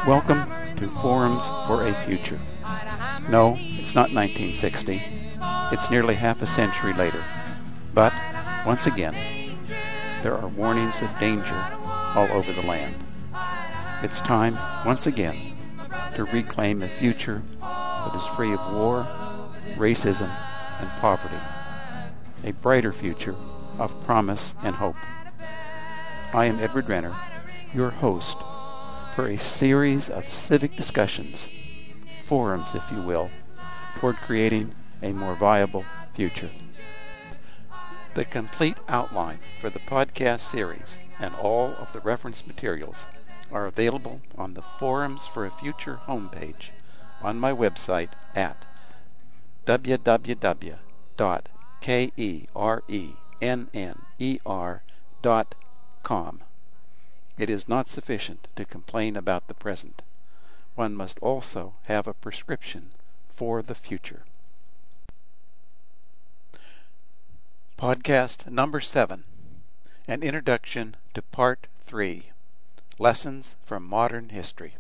Welcome to Forums for a Future. No, it's not 1960. It's nearly half a century later. But, once again, there are warnings of danger all over the land. It's time, once again, to reclaim a future that is free of war, racism, and poverty. A brighter future of promise and hope. I am Edward Renner, your host for a series of civic discussions, forums if you will, toward creating a more viable future. The complete outline for the podcast series and all of the reference materials are available on the Forums for a Future homepage on my website at www.kerenner.com. It is not sufficient to complain about the present. One must also have a prescription for the future. Podcast number 7, an introduction to Part 3, Lessons from Modern History.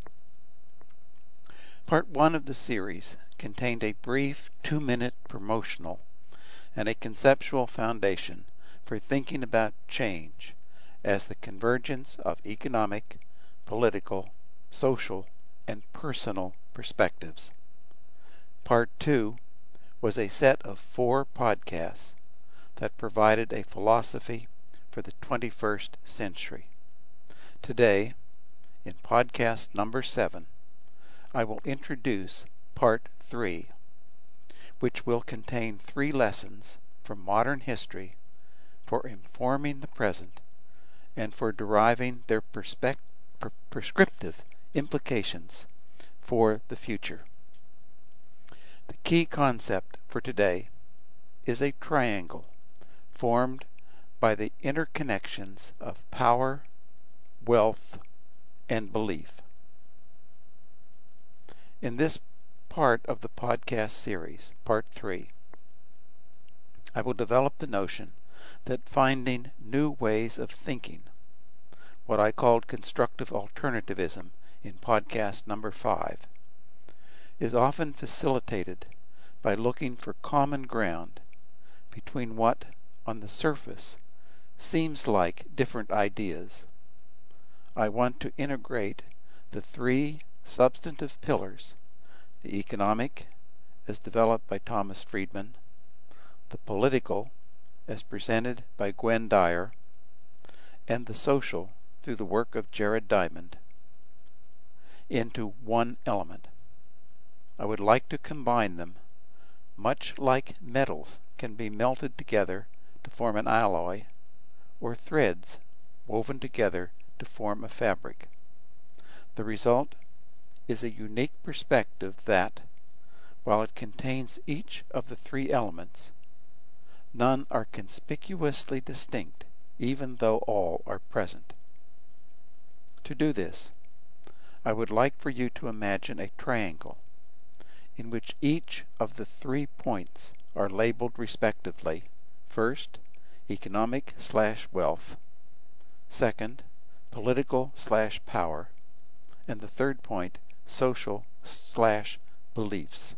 Part 1 of the series contained a brief 2-minute promotional and a conceptual foundation for thinking about change as the convergence of economic, political, social, and personal perspectives. Part 2 was a set of 4 podcasts that provided a philosophy for the 21st century. Today, in podcast number 7, I will introduce Part 3, which will contain 3 lessons from modern history for informing the present and for deriving their prescriptive implications for the future. The key concept for today is a triangle formed by the interconnections of power, wealth, and belief. In this part of the podcast series, Part 3, I will develop the notion that finding new ways of thinking, what I called constructive alternativism in podcast number 5, is often facilitated by looking for common ground between what, on the surface, seems like different ideas. I want to integrate the 3 substantive pillars: the economic, as developed by Thomas Friedman; the political, as presented by Gwen Dyer; and the social, through the work of Jared Diamond, into one element. I would like to combine them, much like metals can be melted together to form an alloy, or threads woven together to form a fabric. The result is a unique perspective that, while it contains each of the 3 elements, none are conspicuously distinct, even though all are present. To do this, I would like for you to imagine a triangle in which each of the 3 points are labeled respectively: first, economic/wealth; second, political/power; and the third point, social/beliefs.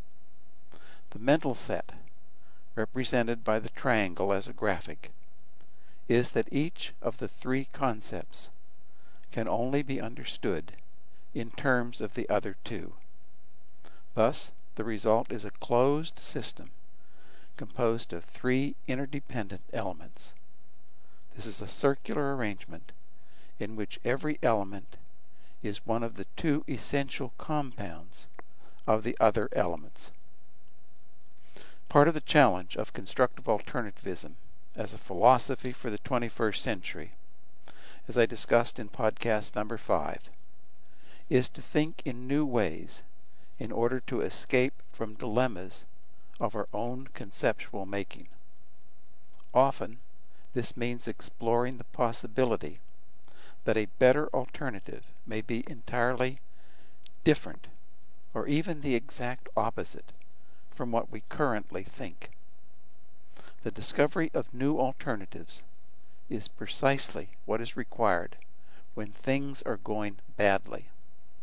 The mental set, represented by the triangle as a graphic, is that each of the 3 concepts can only be understood in terms of the other 2. Thus, the result is a closed system composed of 3 interdependent elements. This is a circular arrangement in which every element is one of the 2 essential compounds of the other elements. Part of the challenge of constructive alternativism as a philosophy for the 21st century, as I discussed in podcast number 5, is to think in new ways in order to escape from dilemmas of our own conceptual making. Often, this means exploring the possibility that a better alternative may be entirely different, or even the exact opposite, from what we currently think. The discovery of new alternatives is precisely what is required when things are going badly.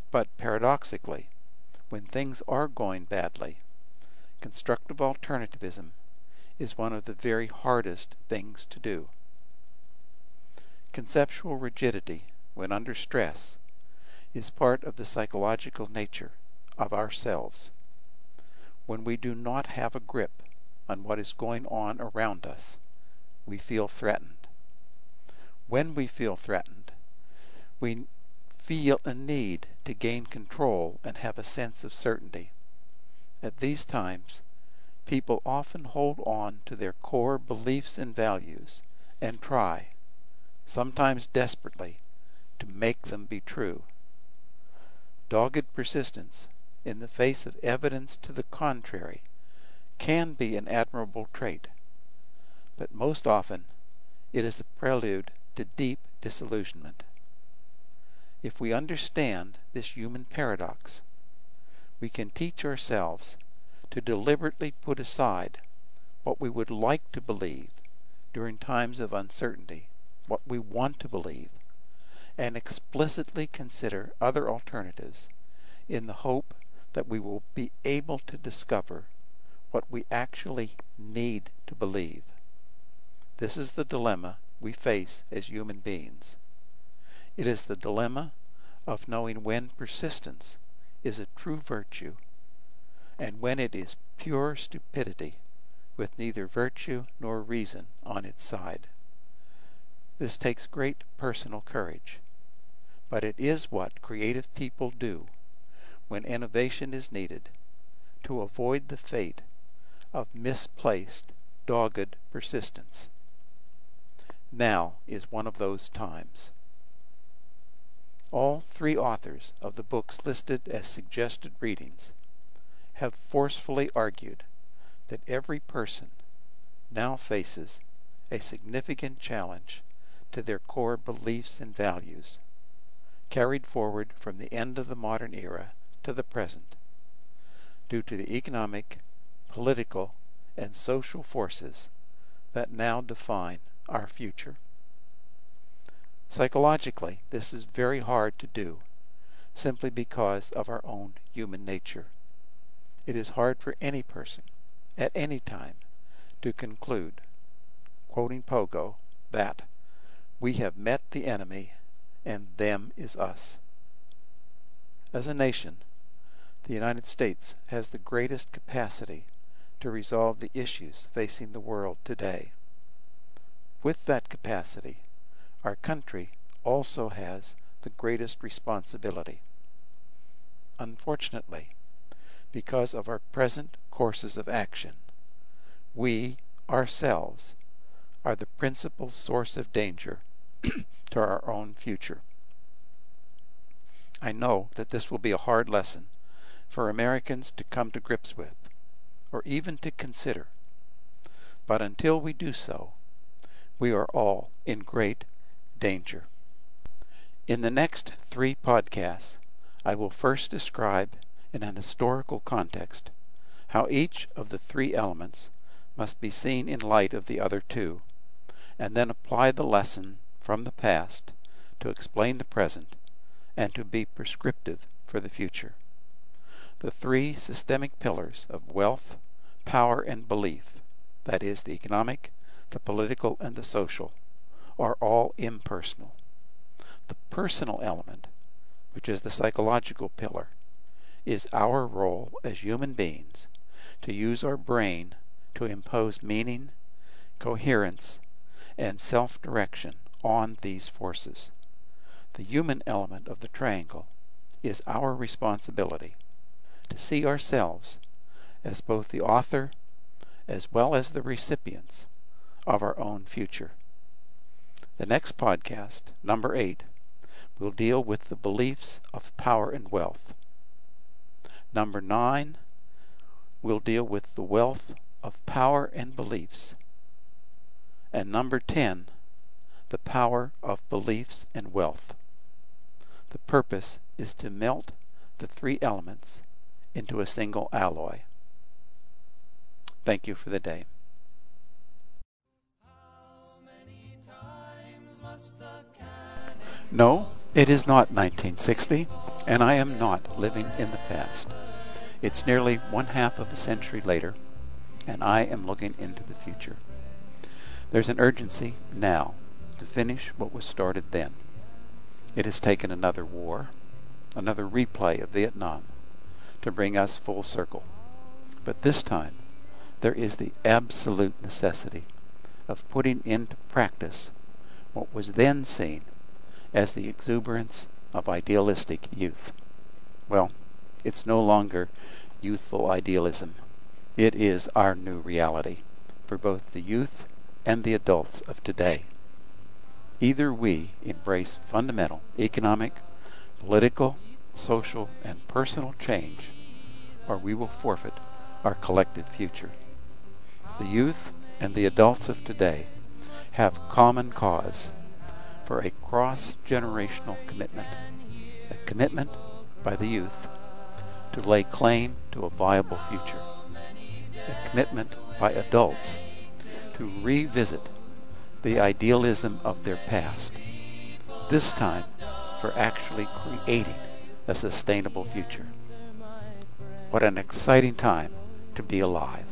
But paradoxically, when things are going badly, constructive alternativism is one of the very hardest things to do. Conceptual rigidity, when under stress, is part of the psychological nature of ourselves. When we do not have a grip on what is going on around us, we feel threatened. When we feel threatened, we feel a need to gain control and have a sense of certainty. At these times, people often hold on to their core beliefs and values and try, sometimes desperately, to make them be true. Dogged persistence in the face of evidence to the contrary can be an admirable trait, but most often it is a prelude to deep disillusionment. If we understand this human paradox, we can teach ourselves to deliberately put aside what we would like to believe during times of uncertainty, what we want to believe, and explicitly consider other alternatives in the hope that we will be able to discover what we actually need to believe. This is the dilemma we face as human beings. It is the dilemma of knowing when persistence is a true virtue and when it is pure stupidity with neither virtue nor reason on its side. This takes great personal courage, but it is what creative people do when innovation is needed to avoid the fate of misplaced, dogged persistence. Now is one of those times. All three authors of the books listed as suggested readings have forcefully argued that every person now faces a significant challenge to their core beliefs and values, carried forward from the end of the modern era to the present, due to the economic, political, and social forces that now define our future. Psychologically, this is very hard to do, simply because of our own human nature. It is hard for any person, at any time, to conclude, quoting Pogo, that we have met the enemy and them is us. As a nation, the United States has the greatest capacity to resolve the issues facing the world today. With that capacity, our country also has the greatest responsibility. Unfortunately, because of our present courses of action, we, ourselves, are the principal source of danger to our own future. I know that this will be a hard lesson for Americans to come to grips with, or even to consider. But until we do so, we are all in great danger. In the next 3 podcasts, I will first describe in an historical context how each of the 3 elements must be seen in light of the other 2, and then apply the lesson from the past to explain the present and to be prescriptive for the future. The 3 systemic pillars of wealth, power, and belief, that is, the economic, the political, and the social, are all impersonal. The personal element, which is the psychological pillar, is our role as human beings to use our brain to impose meaning, coherence, and self-direction on these forces. The human element of the triangle is our responsibility to see ourselves as both the author as well as the recipients of our own future. The next podcast, number 8, will deal with the beliefs of power and wealth. Number 9 will deal with the wealth of power and beliefs. And number 10, the power of beliefs and wealth. The purpose is to melt the 3 elements into a single alloy. Thank you for the day. No, it is not 1960, And I am not living in the past. It's nearly 1/2 of a century later, and I am looking into the future. There's an urgency now to finish what was started then. It has taken another war, another replay of Vietnam, to bring us full circle. But this time, there is the absolute necessity of putting into practice what was then seen as the exuberance of idealistic youth. Well, it's no longer youthful idealism. It is our new reality for both the youth and the adults of today. Either we embrace fundamental economic, political, social, and personal change, or we will forfeit our collective future. The youth and the adults of today have common cause for a cross-generational commitment, a commitment by the youth to lay claim to a viable future, a commitment by adults to revisit the idealism of their past, this time for actually creating a sustainable future. What an exciting time to be alive.